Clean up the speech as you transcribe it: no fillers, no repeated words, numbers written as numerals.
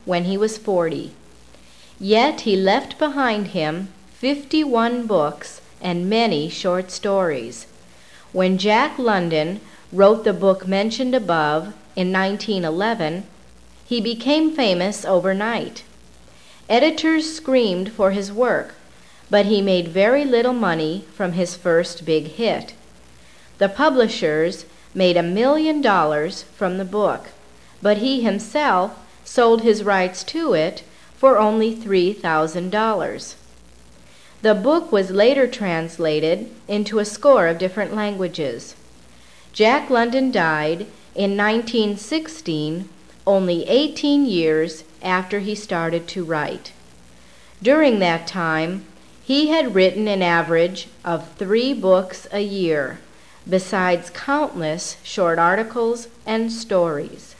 when he was 40. Yet he left behind him 51 books and many short stories. When Jack London wrote the book mentioned above in 1911, he became famous overnight. Editors screamed for his work, but he made very little money from his first big hit. The publishers made $1 million from the book, but he himself sold his rights to it for only $3,000. The book was later translated into a score of different languages. Jack London died in 1916, only 18 years after he started to write. During that time, he had written an average of 3 books a year, besides countless short articles and stories.